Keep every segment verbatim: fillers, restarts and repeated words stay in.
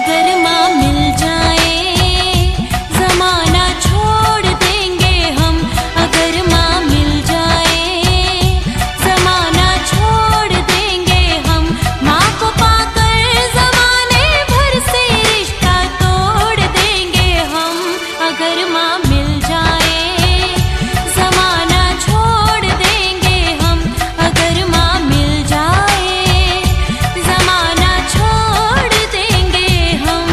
अगर माँ मिल जाए जमाना छोड़ देंगे हम। अगर माँ मिल जाए जमाना छोड़ देंगे हम। माँ को पाकर जमाने भर से रिश्ता तोड़ देंगे हम। अगर माँ मिल जाए जमाना छोड़ देंगे हम। अगर माँ मिल जाए जमाना छोड़ देंगे हम।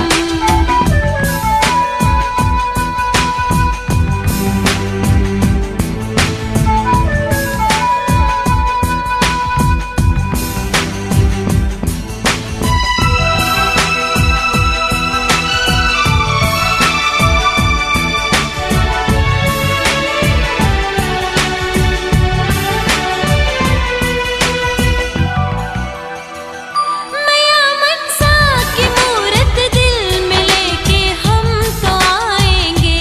मैया मनसा की मूरत दिल में लेके हम तो आएंगे।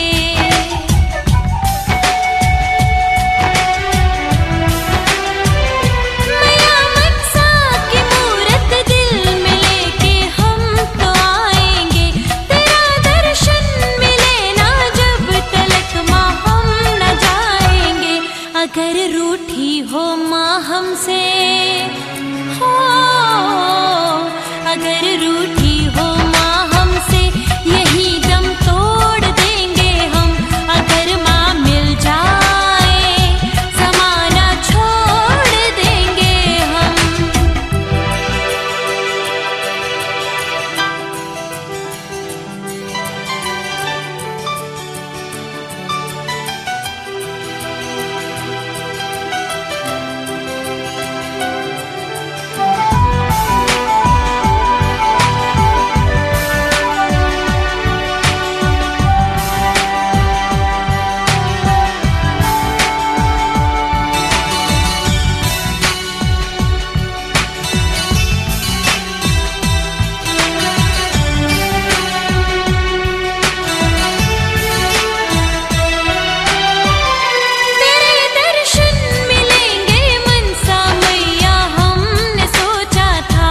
मैया मनसा की मूरत दिल में लेके हम तो आएंगे। तेरा दर्शन मिले ना जब तलक माँ हम न जाएंगे। अगर रूठी हो माँ हमसे हो, अगर रूठी हो माँ हमसे यही दम तोड़ देंगे हम। अगर माँ मिल जाए जमाना छोड़ देंगे हम। तेरे दर्शन मिलेंगे मनसा मैया हमने सोचा था।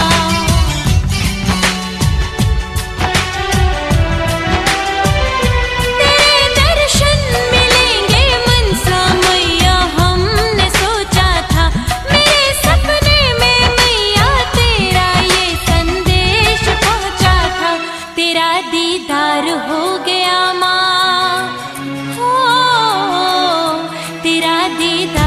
तेरे दर्शन मिलेंगे मनसा मैया हमने सोचा था। मेरे सपने में मैया तेरा ये संदेश पहुंचा था। तेरा दीदार हो गया माँ हो, तेरा दीदार